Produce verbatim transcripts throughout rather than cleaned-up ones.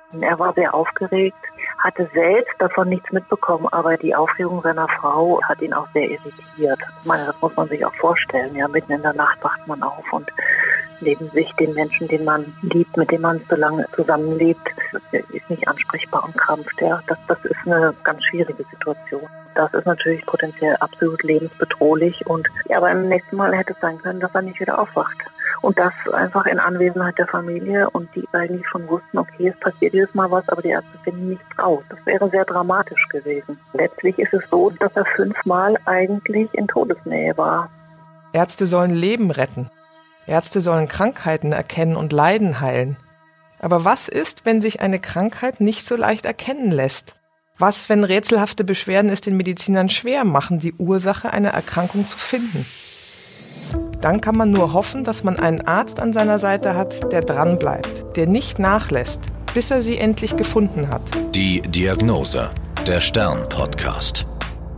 Er war sehr aufgeregt, hatte selbst davon nichts mitbekommen, aber die Aufregung seiner Frau hat ihn auch sehr irritiert. Ich meine, das muss man sich auch vorstellen. Ja, mitten in der Nacht wacht man auf und neben sich den Menschen, den man liebt, mit dem man so lange zusammenlebt, ist nicht ansprechbar und krampft. Ja, das, das ist eine ganz schwierige Situation. Das ist natürlich potenziell absolut lebensbedrohlich. Und ja, aber im nächsten Mal hätte es sein können, dass er nicht wieder aufwacht. Und das einfach in Anwesenheit der Familie und die eigentlich schon wussten, okay, es passiert jedes Mal was, aber die Ärzte finden nichts raus. Das wäre sehr dramatisch gewesen. Letztlich ist es so, dass er fünfmal eigentlich in Todesnähe war. Ärzte sollen Leben retten. Ärzte sollen Krankheiten erkennen und Leiden heilen. Aber was ist, wenn sich eine Krankheit nicht so leicht erkennen lässt? Was, wenn rätselhafte Beschwerden es den Medizinern schwer machen, die Ursache einer Erkrankung zu finden? Dann kann man nur hoffen, dass man einen Arzt an seiner Seite hat, der dranbleibt, der nicht nachlässt, bis er sie endlich gefunden hat. Die Diagnose, der Stern-Podcast.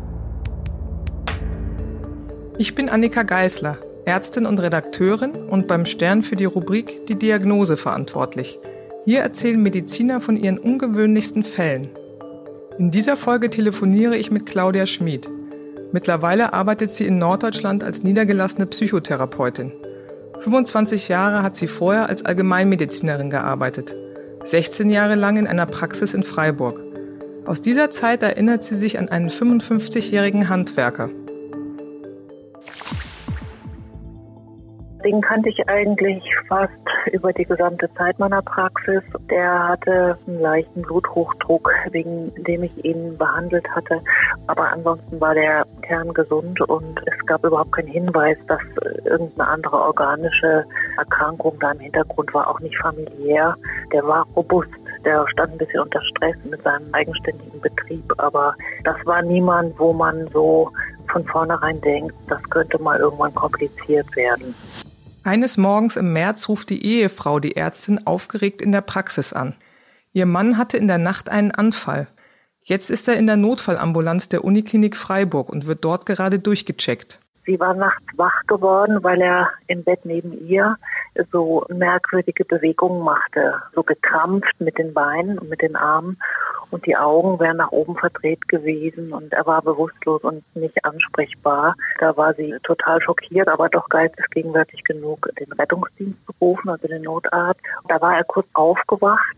Ich bin Annika Geisler, Ärztin und Redakteurin und beim Stern für die Rubrik Die Diagnose verantwortlich. Hier erzählen Mediziner von ihren ungewöhnlichsten Fällen. In dieser Folge telefoniere ich mit Claudia Schmid. Mittlerweile arbeitet sie in Norddeutschland als niedergelassene Psychotherapeutin. fünfundzwanzig Jahre hat sie vorher als Allgemeinmedizinerin gearbeitet. sechzehn Jahre lang in einer Praxis in Freiburg. Aus dieser Zeit erinnert sie sich an einen fünfundfünfzigjährigen Handwerker. Den kannte ich eigentlich fast über die gesamte Zeit meiner Praxis. Der hatte einen leichten Bluthochdruck, wegen dem ich ihn behandelt hatte. Aber ansonsten war der kerngesund und es gab überhaupt keinen Hinweis, dass irgendeine andere organische Erkrankung da im Hintergrund war, auch nicht familiär. Der war robust. Der stand ein bisschen unter Stress mit seinem eigenständigen Betrieb. Aber das war niemand, wo man so von vornherein denkt, das könnte mal irgendwann kompliziert werden. Eines Morgens im März ruft die Ehefrau die Ärztin aufgeregt in der Praxis an. Ihr Mann hatte in der Nacht einen Anfall. Jetzt ist er in der Notfallambulanz der Uniklinik Freiburg und wird dort gerade durchgecheckt. Sie war nachts wach geworden, weil er im Bett neben ihr so merkwürdige Bewegungen machte, so gekrampft mit den Beinen und mit den Armen. Und die Augen wären nach oben verdreht gewesen und er war bewusstlos und nicht ansprechbar. Da war sie total schockiert, aber doch geistesgegenwärtig genug, den Rettungsdienst zu rufen, also den Notarzt. Da war er kurz aufgewacht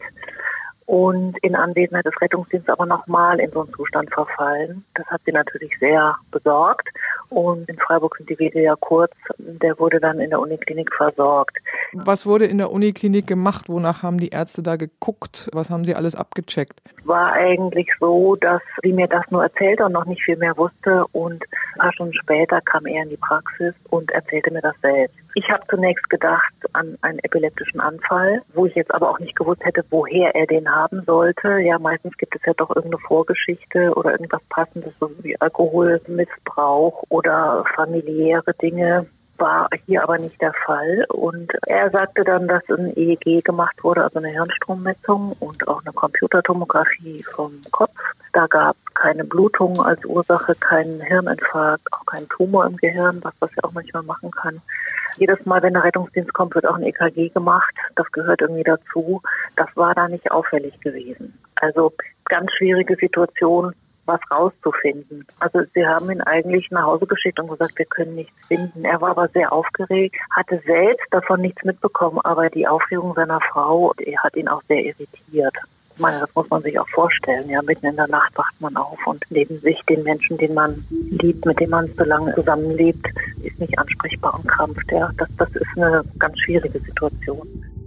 und in Anwesenheit des Rettungsdienstes aber nochmal in so einen Zustand verfallen. Das hat sie natürlich sehr besorgt. Und in Freiburg sind die Wege ja kurz. Der wurde dann in der Uniklinik versorgt. Was wurde in der Uniklinik gemacht? Wonach haben die Ärzte da geguckt? Was haben sie alles abgecheckt? Es war eigentlich so, dass sie mir das nur erzählte und noch nicht viel mehr wusste. Und ein paar Stunden später kam er in die Praxis und erzählte mir das selbst. Ich habe zunächst gedacht an einen epileptischen Anfall, wo ich jetzt aber auch nicht gewusst hätte, woher er den haben sollte. Ja, meistens gibt es ja doch irgendeine Vorgeschichte oder irgendwas Passendes, so wie Alkoholmissbrauch oder familiäre Dinge. War hier aber nicht der Fall. Und er sagte dann, dass ein E E G gemacht wurde, also eine Hirnstrommessung und auch eine Computertomographie vom Kopf. Da gab es keine Blutung als Ursache, keinen Hirninfarkt, auch keinen Tumor im Gehirn, was das ja auch manchmal machen kann. Jedes Mal, wenn der Rettungsdienst kommt, wird auch ein E K G gemacht. Das gehört irgendwie dazu. Das war da nicht auffällig gewesen. Also ganz schwierige Situation, was rauszufinden. Also sie haben ihn eigentlich nach Hause geschickt und gesagt, wir können nichts finden. Er war aber sehr aufgeregt, hatte selbst davon nichts mitbekommen, aber die Aufregung seiner Frau, die hat ihn auch sehr irritiert. Ich meine, das muss man sich auch vorstellen. Ja, mitten in der Nacht wacht man auf und neben sich den Menschen, den man liebt, mit dem man so lange zusammenlebt, ist nicht ansprechbar und krampft. Ja, das, das ist eine ganz schwierige Situation.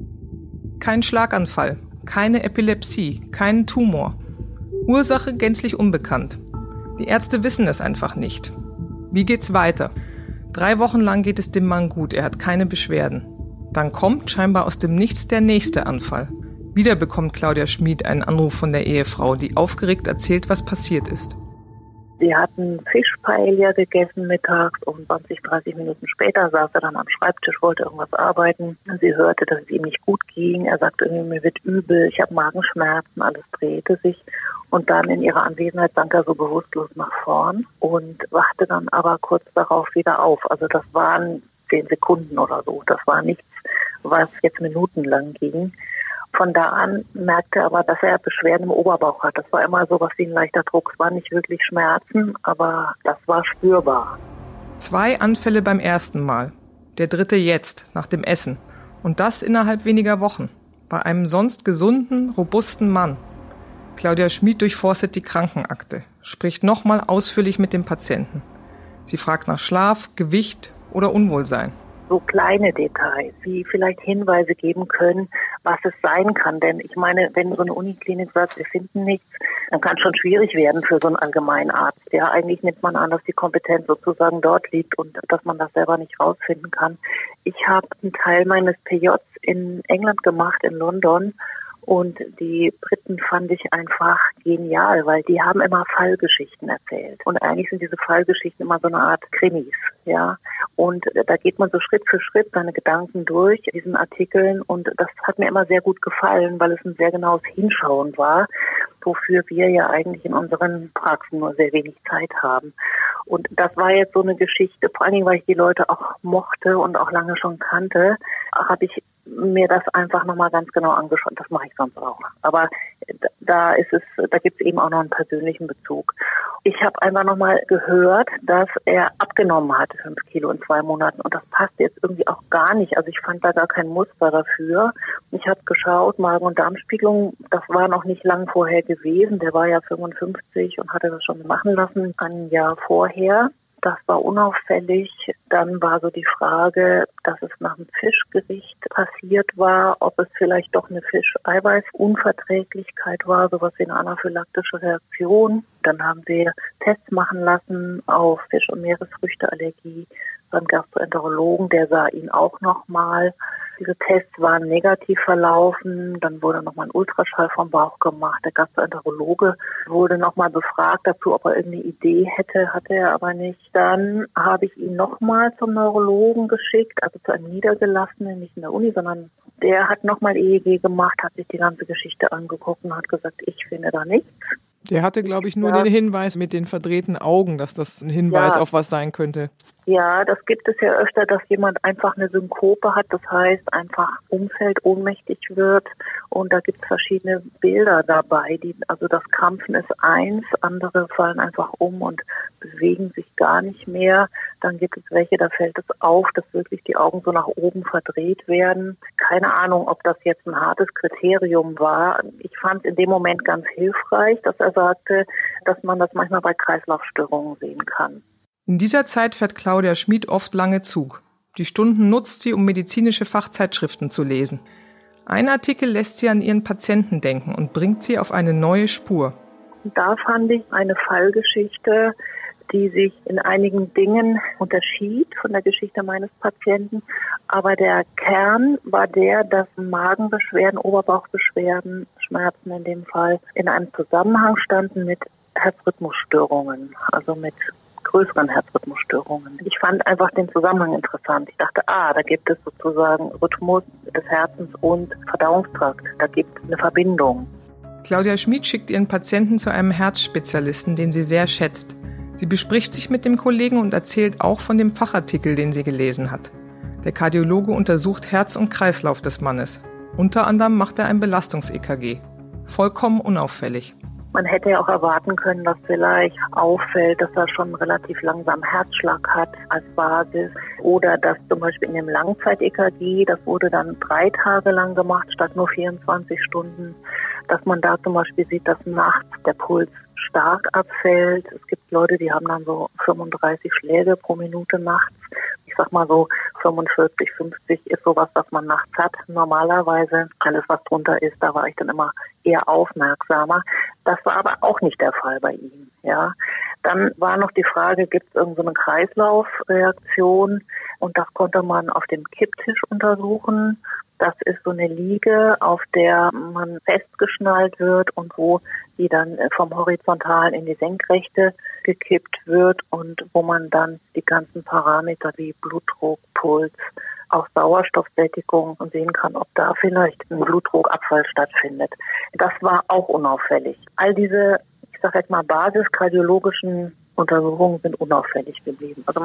Kein Schlaganfall, keine Epilepsie, kein Tumor. Ursache gänzlich unbekannt. Die Ärzte wissen es einfach nicht. Wie geht's weiter? Drei Wochen lang geht es dem Mann gut, er hat keine Beschwerden. Dann kommt scheinbar aus dem Nichts der nächste Anfall. Wieder bekommt Claudia Schmid einen Anruf von der Ehefrau, die aufgeregt erzählt, was passiert ist. Sie hatten Fischpaella gegessen mittags und zwanzig, dreißig Minuten später saß er dann am Schreibtisch, wollte irgendwas arbeiten. Sie hörte, dass es ihm nicht gut ging. Er sagte, mir wird übel, ich habe Magenschmerzen, alles drehte sich. Und dann in ihrer Anwesenheit sank er so bewusstlos nach vorn und wachte dann aber kurz darauf wieder auf. Also das waren zehn Sekunden oder so. Das war nichts, was jetzt minutenlang ging. Von da an merkte er aber, dass er Beschwerden im Oberbauch hat. Das war immer so was wie ein leichter Druck. Es waren nicht wirklich Schmerzen, aber das war spürbar. Zwei Anfälle beim ersten Mal. Der dritte jetzt, nach dem Essen. Und das innerhalb weniger Wochen. Bei einem sonst gesunden, robusten Mann. Claudia Schmid durchforstet die Krankenakte, spricht nochmal ausführlich mit dem Patienten. Sie fragt nach Schlaf, Gewicht oder Unwohlsein. So kleine Details, die vielleicht Hinweise geben können, was es sein kann. Denn ich meine, wenn so eine Uniklinik sagt, wir finden nichts, dann kann es schon schwierig werden für so einen Allgemeinarzt. Ja, eigentlich nimmt man an, dass die Kompetenz sozusagen dort liegt und dass man das selber nicht rausfinden kann. Ich habe einen Teil meines P Js in England gemacht, in London. Und die Briten fand ich einfach genial, weil die haben immer Fallgeschichten erzählt. Und eigentlich sind diese Fallgeschichten immer so eine Art Krimis, ja. Und da geht man so Schritt für Schritt seine Gedanken durch, diesen Artikeln. Und das hat mir immer sehr gut gefallen, weil es ein sehr genaues Hinschauen war, wofür wir ja eigentlich in unseren Praxen nur sehr wenig Zeit haben. Und das war jetzt so eine Geschichte, vor allen Dingen, weil ich die Leute auch mochte und auch lange schon kannte, habe ich mir das einfach nochmal ganz genau angeschaut. Das mache ich sonst auch. Aber da ist es, da gibt es eben auch noch einen persönlichen Bezug. Ich habe einfach nochmal gehört, dass er abgenommen hatte, fünf Kilo in zwei Monaten. Und das passt jetzt irgendwie auch gar nicht. Also ich fand da gar kein Muster dafür. Ich habe geschaut, Magen- und Darmspiegelung, das war noch nicht lang vorher gewesen. Der war ja fünfundfünfzig und hatte das schon machen lassen, ein Jahr vorher. Das war unauffällig. Dann war so die Frage, dass es nach einem Fischgericht passiert war, ob es vielleicht doch eine Fischeiweißunverträglichkeit war, sowas wie eine anaphylaktische Reaktion. Dann haben wir Tests machen lassen auf Fisch- und Meeresfrüchteallergie beim Gastroenterologen. Der sah ihn auch nochmal. Diese Tests waren negativ verlaufen. Dann wurde nochmal ein Ultraschall vom Bauch gemacht. Der Gastroenterologe wurde nochmal befragt dazu, ob er irgendeine Idee hätte. Hatte er aber nicht. Dann habe ich ihn nochmal zum Neurologen geschickt, also zu einem Niedergelassenen, nicht in der Uni, sondern der hat nochmal E E G gemacht, hat sich die ganze Geschichte angeguckt und hat gesagt, ich finde da nichts. Der hatte, glaube ich, nur ja. den Hinweis mit den verdrehten Augen, dass das ein Hinweis ja. auf was sein könnte. Ja, das gibt es ja öfter, dass jemand einfach eine Synkope hat, das heißt einfach umfällt, ohnmächtig wird und da gibt es verschiedene Bilder dabei. Die, also das Krampfen ist eins, andere fallen einfach um und bewegen sich gar nicht mehr. Dann gibt es welche, da fällt es auf, dass wirklich die Augen so nach oben verdreht werden. Keine Ahnung, ob das jetzt ein hartes Kriterium war. Ich fand es in dem Moment ganz hilfreich, dass er sagte, dass man das manchmal bei Kreislaufstörungen sehen kann. In dieser Zeit fährt Claudia Schmid oft lange Zug. Die Stunden nutzt sie, um medizinische Fachzeitschriften zu lesen. Ein Artikel lässt sie an ihren Patienten denken und bringt sie auf eine neue Spur. Da fand ich eine Fallgeschichte, die sich in einigen Dingen unterschied von der Geschichte meines Patienten. Aber der Kern war der, dass Magenbeschwerden, Oberbauchbeschwerden, Schmerzen in dem Fall, in einem Zusammenhang standen mit Herzrhythmusstörungen, also mit größeren Herzrhythmusstörungen. Ich fand einfach den Zusammenhang interessant. Ich dachte, ah, da gibt es sozusagen Rhythmus des Herzens und Verdauungstrakt. Da gibt es eine Verbindung. Claudia Schmid schickt ihren Patienten zu einem Herzspezialisten, den sie sehr schätzt. Sie bespricht sich mit dem Kollegen und erzählt auch von dem Fachartikel, den sie gelesen hat. Der Kardiologe untersucht Herz und Kreislauf des Mannes. Unter anderem macht er ein Belastungs-E K G. Vollkommen unauffällig. Man hätte ja auch erwarten können, dass vielleicht auffällt, dass er schon relativ langsam Herzschlag hat als Basis. Oder dass zum Beispiel in dem Langzeit-E K G, das wurde dann drei Tage lang gemacht, statt nur vierundzwanzig Stunden, dass man da zum Beispiel sieht, dass nachts der Puls stark abfällt. Es gibt Leute, die haben dann so fünfunddreißig Schläge pro Minute nachts. Ich sag mal so fünfundvierzig, fünfzig ist sowas, was man nachts hat. Normalerweise alles, was drunter ist, da war ich dann immer eher aufmerksamer. Das war aber auch nicht der Fall bei ihm. Ja, dann war noch die Frage, gibt es irgendeine Kreislaufreaktion? Und das konnte man auf dem Kipptisch untersuchen. Das ist so eine Liege, auf der man festgeschnallt wird und wo die dann vom Horizontalen in die Senkrechte gekippt wird und wo man dann die ganzen Parameter wie Blutdruck, Puls, auch Sauerstoffsättigung sehen kann, ob da vielleicht ein Blutdruckabfall stattfindet. Das war auch unauffällig. All diese, ich sage jetzt mal, basiskardiologischen Untersuchungen sind unauffällig geblieben. Also man hat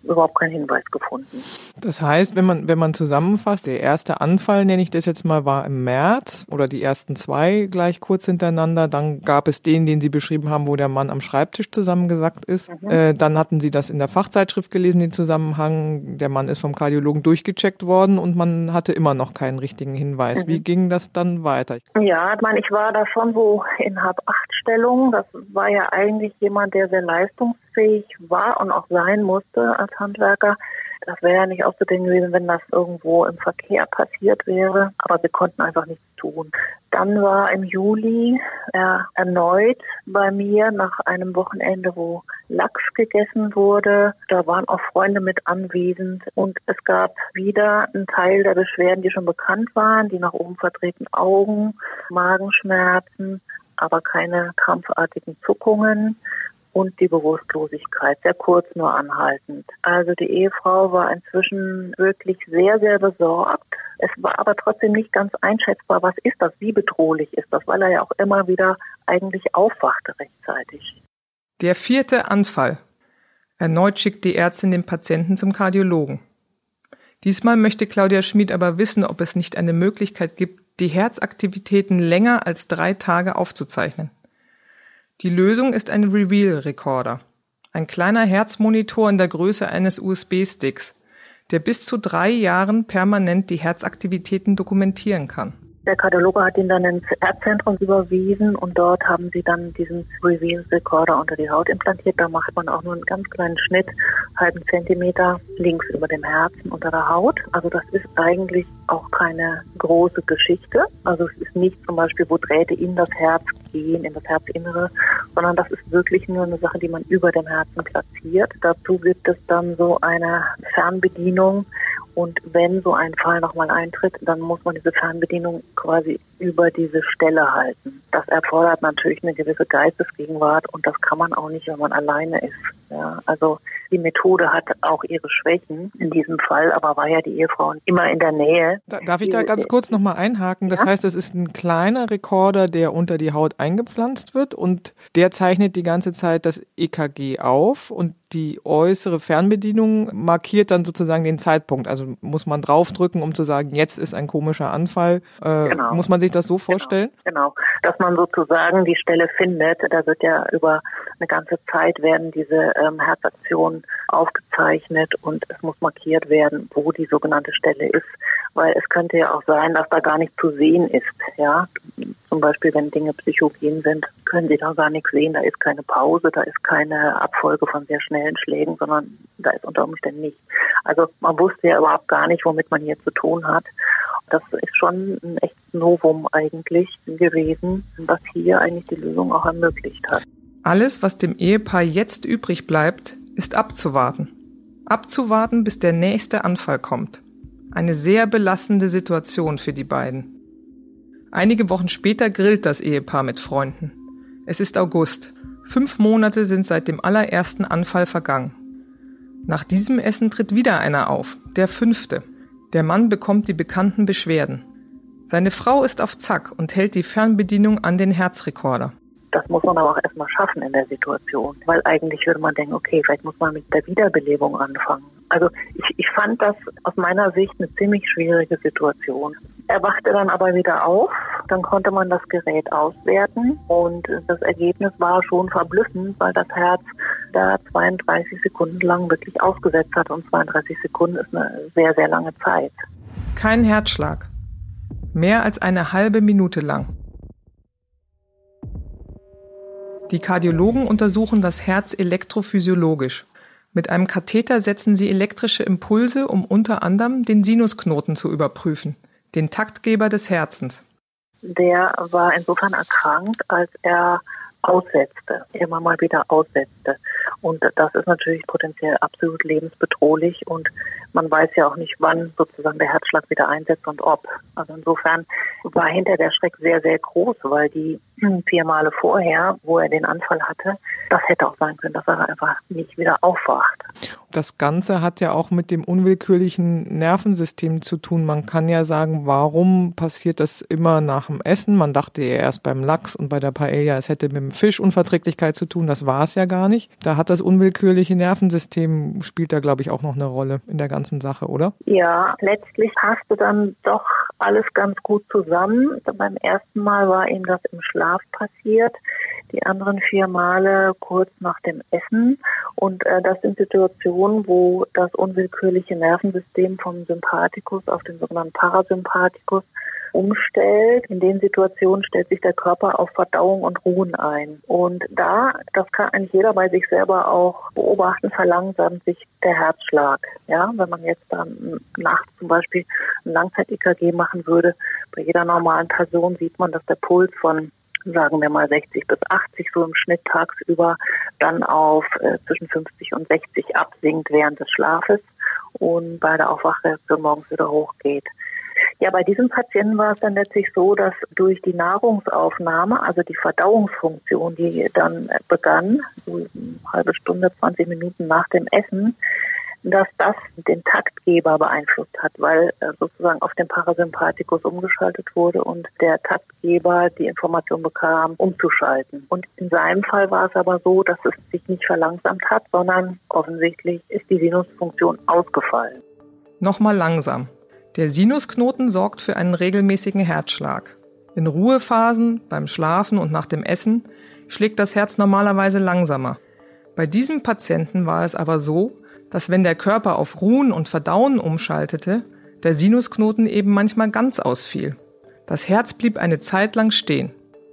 überhaupt keinen Hinweis gefunden. Das heißt, wenn man wenn man zusammenfasst, der erste Anfall, nenne ich das jetzt mal, war im März oder die ersten zwei gleich kurz hintereinander. Dann gab es den, den Sie beschrieben haben, wo der Mann am Schreibtisch zusammengesackt ist. Mhm. Äh, dann hatten Sie das in der Fachzeitschrift gelesen, den Zusammenhang. Der Mann ist vom Kardiologen durchgecheckt worden und man hatte immer noch keinen richtigen Hinweis. Mhm. Wie ging das dann weiter? Ja, ich meine, ich war da schon so in Halb-Acht-Stellung. Das war ja eigentlich jemand, der sehr leistungsfähig war und auch sein musste als Handwerker. Das wäre ja nicht auszudehnen gewesen, wenn das irgendwo im Verkehr passiert wäre. Aber wir konnten einfach nichts tun. Dann war im Juli er erneut bei mir nach einem Wochenende, wo Lachs gegessen wurde. Da waren auch Freunde mit anwesend. Und es gab wieder einen Teil der Beschwerden, die schon bekannt waren, die nach oben verdrehten Augen, Magenschmerzen, aber keine krampfartigen Zuckungen. Und die Bewusstlosigkeit, sehr kurz nur anhaltend. Also die Ehefrau war inzwischen wirklich sehr, sehr besorgt. Es war aber trotzdem nicht ganz einschätzbar, was ist das, wie bedrohlich ist das, weil er ja auch immer wieder eigentlich aufwachte rechtzeitig. Der vierte Anfall. Erneut schickt die Ärztin den Patienten zum Kardiologen. Diesmal möchte Claudia Schmid aber wissen, ob es nicht eine Möglichkeit gibt, die Herzaktivitäten länger als drei Tage aufzuzeichnen. Die Lösung ist ein Reveal-Recorder, ein kleiner Herzmonitor in der Größe eines U S B-Sticks, der bis zu drei Jahren permanent die Herzaktivitäten dokumentieren kann. Der Kardiologe hat ihn dann ins Herzzentrum überwiesen und dort haben sie dann diesen Reveal-Recorder unter die Haut implantiert. Da macht man auch nur einen ganz kleinen Schnitt, halben Zentimeter links über dem Herzen unter der Haut. Also das ist eigentlich auch keine große Geschichte. Also es ist nicht zum Beispiel, wo Drähte in das Herz gehen, in das Herzinnere, sondern das ist wirklich nur eine Sache, die man über dem Herzen platziert. Dazu gibt es dann so eine Fernbedienung. Und wenn so ein Fall nochmal eintritt, dann muss man diese Fernbedienung quasi über diese Stelle halten. Das erfordert natürlich eine gewisse Geistesgegenwart und das kann man auch nicht, wenn man alleine ist. Ja, also die Methode hat auch ihre Schwächen in diesem Fall, aber war ja die Ehefrau immer in der Nähe. Darf ich da ganz kurz nochmal einhaken? Das ja? heißt, es ist ein kleiner Rekorder, der unter die Haut eingepflanzt wird und der zeichnet die ganze Zeit das E K G auf und die äußere Fernbedienung markiert dann sozusagen den Zeitpunkt. Also muss man draufdrücken, um zu sagen, jetzt ist ein komischer Anfall. Äh, genau. Muss man sich das so vorstellen? Genau. genau, dass man sozusagen die Stelle findet. Da wird ja über eine ganze Zeit werden diese ähm, Herzaktionen aufgezeichnet und es muss markiert werden, wo die sogenannte Stelle ist. Weil es könnte ja auch sein, dass da gar nichts zu sehen ist. Ja, zum Beispiel, wenn Dinge psychogen sind, können Sie da gar nichts sehen. Da ist keine Pause, da ist keine Abfolge von sehr schnellen Schlägen, sondern da ist unter Umständen nichts. Also man wusste ja überhaupt gar nicht, womit man hier zu tun hat. Das ist schon ein echtes Novum eigentlich gewesen, was hier eigentlich die Lösung auch ermöglicht hat. Alles, was dem Ehepaar jetzt übrig bleibt, ist abzuwarten. Abzuwarten, bis der nächste Anfall kommt. Eine sehr belastende Situation für die beiden. Einige Wochen später grillt das Ehepaar mit Freunden. Es ist August. Fünf Monate sind seit dem allerersten Anfall vergangen. Nach diesem Essen tritt wieder einer auf, der fünfte. Der Mann bekommt die bekannten Beschwerden. Seine Frau ist auf Zack und hält die Fernbedienung an den Herzrekorder. Das muss man aber auch erstmal schaffen in der Situation, weil eigentlich würde man denken, okay, vielleicht muss man mit der Wiederbelebung anfangen. Also ich, ich fand das aus meiner Sicht eine ziemlich schwierige Situation. Er wachte dann aber wieder auf, dann konnte man das Gerät auswerten und das Ergebnis war schon verblüffend, weil das Herz da zweiunddreißig Sekunden lang wirklich ausgesetzt hat und zweiunddreißig Sekunden ist eine sehr, sehr lange Zeit. Kein Herzschlag. Mehr als eine halbe Minute lang. Die Kardiologen untersuchen das Herz elektrophysiologisch. Mit einem Katheter setzen sie elektrische Impulse, um unter anderem den Sinusknoten zu überprüfen, den Taktgeber des Herzens. Der war insofern erkrankt, als er aussetzte, immer mal wieder aussetzte. Und das ist natürlich potenziell absolut lebensbedrohlich und man weiß ja auch nicht, wann sozusagen der Herzschlag wieder einsetzt und ob. Also insofern war hinter der Schreck sehr, sehr groß, weil die vier Male vorher, wo er den Anfall hatte, das hätte auch sein können, dass er einfach nicht wieder aufwacht. Das Ganze hat ja auch mit dem unwillkürlichen Nervensystem zu tun. Man kann ja sagen, warum passiert das immer nach dem Essen? Man dachte ja erst beim Lachs und bei der Paella, es hätte mit dem Fischunverträglichkeit zu tun. Das war es ja gar nicht. Da hat das unwillkürliche Nervensystem, spielt da, glaube ich, auch noch eine Rolle in der ganzen Sache, oder? Ja, letztlich passte dann doch alles ganz gut zusammen. Beim ersten Mal war ihm das im Schlaf passiert, die anderen vier Male kurz nach dem Essen. Und äh, das sind Situationen, wo das unwillkürliche Nervensystem vom Sympathikus auf den sogenannten Parasympathikus umstellt. In den Situationen stellt sich der Körper auf Verdauung und Ruhen ein. Und da, das kann eigentlich jeder bei sich selber auch beobachten, verlangsamt sich der Herzschlag. Ja, wenn man jetzt dann nachts zum Beispiel ein Langzeit-E K G machen würde, bei jeder normalen Person sieht man, dass der Puls von, sagen wir mal, sechzig bis achtzig so im Schnitt tagsüber dann auf äh, zwischen fünfzig und sechzig absinkt während des Schlafes und bei der Aufwachreaktion morgens wieder hochgeht. Ja, bei diesem Patienten war es dann letztlich so, dass durch die Nahrungsaufnahme, also die Verdauungsfunktion, die dann begann, so eine halbe Stunde, zwanzig Minuten nach dem Essen, dass das den Taktgeber beeinflusst hat, weil sozusagen auf den Parasympathikus umgeschaltet wurde und der Taktgeber die Information bekam, umzuschalten. Und in seinem Fall war es aber so, dass es sich nicht verlangsamt hat, sondern offensichtlich ist die Sinusfunktion ausgefallen. Nochmal langsam. Der Sinusknoten sorgt für einen regelmäßigen Herzschlag. In Ruhephasen, beim Schlafen und nach dem Essen schlägt das Herz normalerweise langsamer. Bei diesem Patienten war es aber so, dass wenn der Körper auf Ruhen und Verdauen umschaltete, der Sinusknoten eben manchmal ganz ausfiel. Das Herz blieb eine Zeit lang stehen.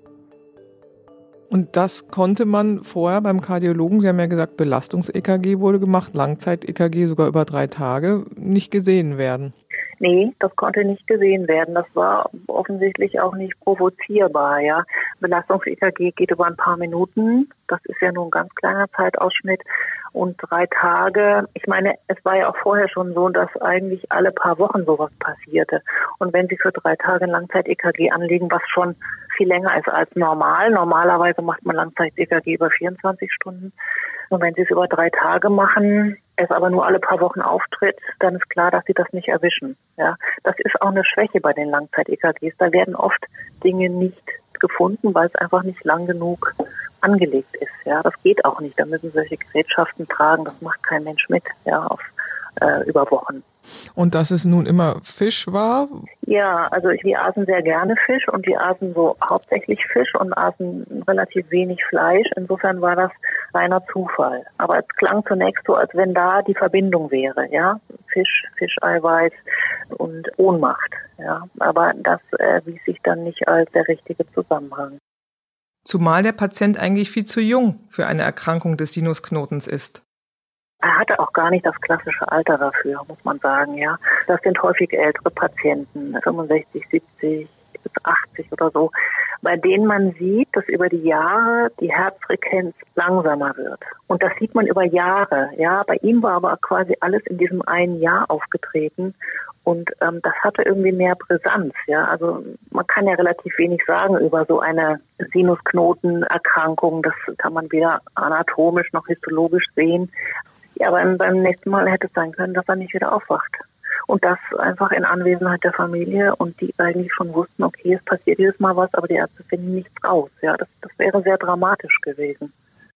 Und das konnte man vorher beim Kardiologen, Sie haben ja gesagt, Belastungs-E K G wurde gemacht, Langzeit-E K G sogar über drei Tage, nicht gesehen werden. Nee, das konnte nicht gesehen werden. Das war offensichtlich auch nicht provozierbar, ja. Belastungs-E K G geht über ein paar Minuten. Das ist ja nur ein ganz kleiner Zeitausschnitt. Und drei Tage, ich meine, es war ja auch vorher schon so, dass eigentlich alle paar Wochen sowas passierte. Und wenn Sie für drei Tage ein Langzeit-E K G anlegen, was schon viel länger ist als normal. Normalerweise macht man Langzeit-E K G über vierundzwanzig Stunden. Und wenn Sie es über drei Tage machen, es aber nur alle paar Wochen auftritt, dann ist klar, dass Sie das nicht erwischen. Ja, das ist auch eine Schwäche bei den Langzeit-E K Gs. Da werden oft Dinge nicht gefunden, weil es einfach nicht lang genug angelegt ist. Ja, das geht auch nicht. Da müssen solche Gerätschaften tragen. Das macht kein Mensch mit. Ja, auf äh, über Wochen. Und dass es nun immer Fisch war? Ja, also wir aßen sehr gerne Fisch und wir aßen so hauptsächlich Fisch und aßen relativ wenig Fleisch. Insofern war das reiner Zufall. Aber es klang zunächst so, als wenn da die Verbindung wäre, ja, Fisch, Fischeiweiß und Ohnmacht, ja. Aber das äh, wies sich dann nicht als der richtige Zusammenhang. Zumal der Patient eigentlich viel zu jung für eine Erkrankung des Sinusknotens ist. Er hatte auch gar nicht das klassische Alter dafür, muss man sagen, ja. Das sind häufig ältere Patienten, fünfundsechzig, siebzig bis achtzig oder so, bei denen man sieht, dass über die Jahre die Herzfrequenz langsamer wird. Und das sieht man über Jahre, ja. Bei ihm war aber quasi alles in diesem einen Jahr aufgetreten. Und ähm, das hatte irgendwie mehr Brisanz, ja. Also man kann ja relativ wenig sagen über so eine Sinusknotenerkrankung. Das kann man weder anatomisch noch histologisch sehen. Ja, aber beim nächsten Mal hätte es sein können, dass er nicht wieder aufwacht. Und das einfach in Anwesenheit der Familie und die eigentlich schon wussten, okay, es passiert jedes Mal was, aber die Ärzte finden nichts raus. Ja, das, das wäre sehr dramatisch gewesen.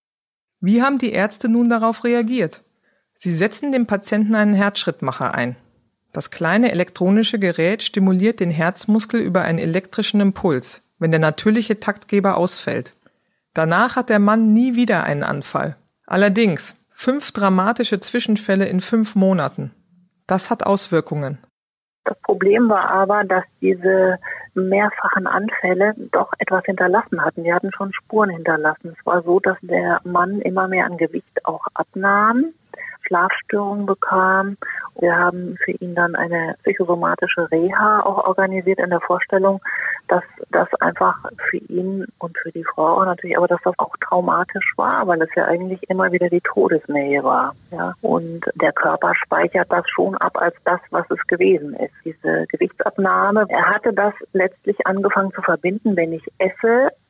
Wie haben die Ärzte nun darauf reagiert? Sie setzen dem Patienten einen Herzschrittmacher ein. Das kleine elektronische Gerät stimuliert den Herzmuskel über einen elektrischen Impuls, wenn der natürliche Taktgeber ausfällt. Danach hat der Mann nie wieder einen Anfall. Allerdings fünf dramatische Zwischenfälle in fünf Monaten. Das hat Auswirkungen. Das Problem war aber, dass diese mehrfachen Anfälle doch etwas hinterlassen hatten. Die hatten schon Spuren hinterlassen. Es war so, dass der Mann immer mehr an Gewicht auch abnahm, Schlafstörungen bekam. Wir haben für ihn dann eine psychosomatische Reha auch organisiert in der Vorstellung, dass das einfach für ihn und für die Frau auch natürlich, aber dass das auch traumatisch war, weil es ja eigentlich immer wieder die Todesnähe war. Ja. Und der Körper speichert das schon ab als das, was es gewesen ist. Diese Gewichtsabnahme, er hatte das letztlich angefangen zu verbinden, wenn ich esse,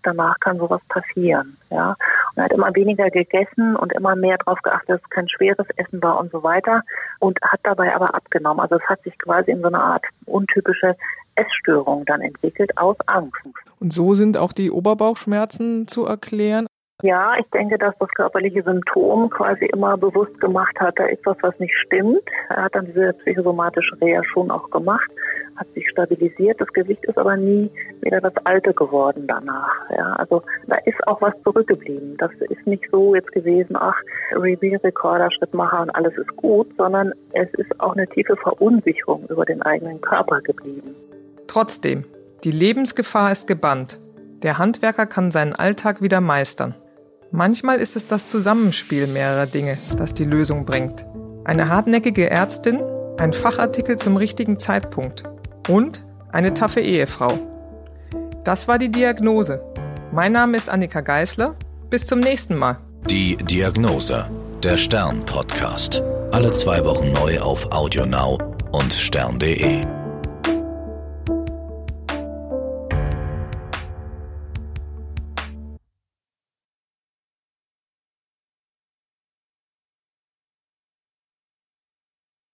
danach kann sowas passieren. Ja. Und er hat immer weniger gegessen und immer mehr darauf geachtet, dass es kein schweres Essen war und so weiter und hat dabei aber abgenommen. Also es hat sich quasi in so eine Art untypische Essstörung dann entwickelt aus Angst. Und so sind auch die Oberbauchschmerzen zu erklären? Ja, ich denke, dass das körperliche Symptom quasi immer bewusst gemacht hat, da ist was, was nicht stimmt. Er hat dann diese psychosomatische Reha schon auch gemacht, hat sich stabilisiert. Das Gewicht ist aber nie wieder das Alte geworden danach. Ja, also da ist auch was zurückgeblieben. Das ist nicht so jetzt gewesen, ach, Reveal-Recorder, Schrittmacher und alles ist gut, sondern es ist auch eine tiefe Verunsicherung über den eigenen Körper geblieben. Trotzdem, die Lebensgefahr ist gebannt. Der Handwerker kann seinen Alltag wieder meistern. Manchmal ist es das Zusammenspiel mehrerer Dinge, das die Lösung bringt. Eine hartnäckige Ärztin, ein Fachartikel zum richtigen Zeitpunkt und eine taffe Ehefrau. Das war die Diagnose. Mein Name ist Annika Geisler. Bis zum nächsten Mal. Die Diagnose, der Stern-Podcast. Alle zwei Wochen neu auf AudioNow und stern punkt de.